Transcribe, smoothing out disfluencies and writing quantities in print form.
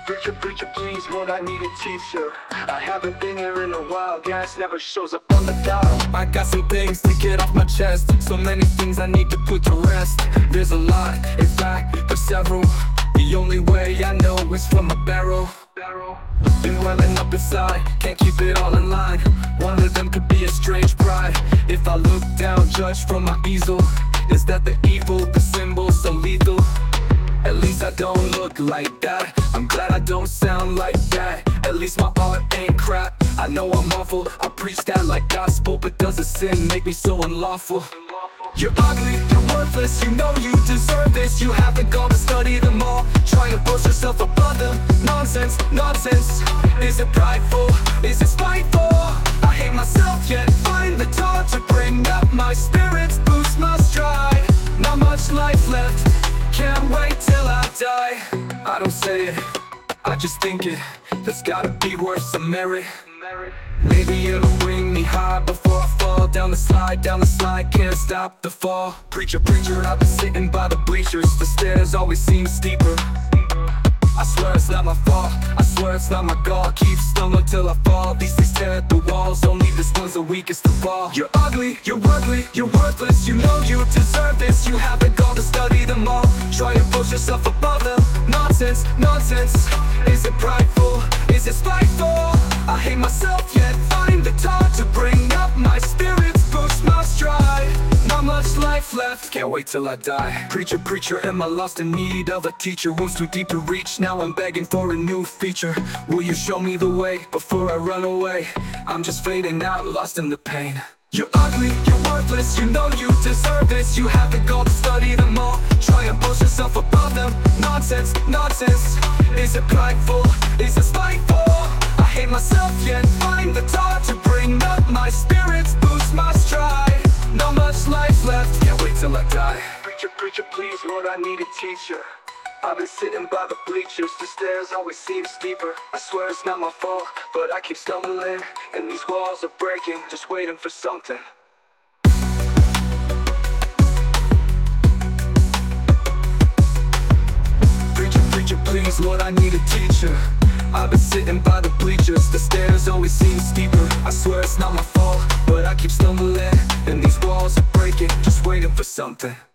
Preacher, please, Lord, I need a teacher. I haven't been here in a while, gas never shows up on the dial. I got some things to get off my chest, so many things I need to put to rest. There's a lot, in fact, for several. The only way I know is from a barrel. Been welling up inside, can't keep it all in line. One of them could be a strange pride. If I look down, judge from my easel, is that the evil, the symbol so lethal? At least I don't look like that. I'm glad I don't sound like that. At least my art ain't crap. I know I'm awful, I preach that like gospel, but does a sin make me so unlawful? You're ugly, you're worthless, you know you deserve this. You haven't gone to study them all, trying to push yourself above them. Nonsense, nonsense. Is it prideful? Is it spiteful? I hate myself yet find the time to bring up my spirits, boost my stride. Not much life left, can't wait till I die. I don't say it, I just think it. There's gotta be worth some merit. Maybe it'll bring me high before I fall down the slide, can't stop the fall. Preacher, I've been sitting by the bleachers. The stairs always seem steeper. I swear it's not my fault, I swear it's not my goal. Keep stumbling till I fall, these things tear at the walls. Only this one's the weakest of all. You're ugly, you're worthless, you're worthless. You know you deserve this, you haven't gone to study them all, try and push yourself above them. Nonsense, nonsense. Is it prideful? Is it spiteful? I hate myself yet find the time to bring up my spirits, boost my stride. Not much life left, can't wait till I die. Preacher, am I lost in need of a teacher? Wounds too deep to reach, now I'm begging for a new feature. Will you show me the way before I run away? I'm just fading out, lost in the pain. You're ugly, you're worthless, you know you deserve this. You haven't gone to study them all, try and push yourself above them. Nonsense, nonsense. Is it prideful? Is it spiteful? I hate myself yet find the time to bring up my spirits, boost my stride. Not much life left, can't wait till I die. Preacher, please, Lord, I need a teacher. I've been sitting by the bleachers, the stairs always seem steeper. I swear it's not my fault, but I keep stumbling, and these walls are breaking, just waiting for something. Preacher, please, Lord, I need a teacher. I've been sitting by the bleachers, the stairs always seem steeper. I swear it's not my fault, but I keep stumbling, and these walls are breaking, just waiting for something.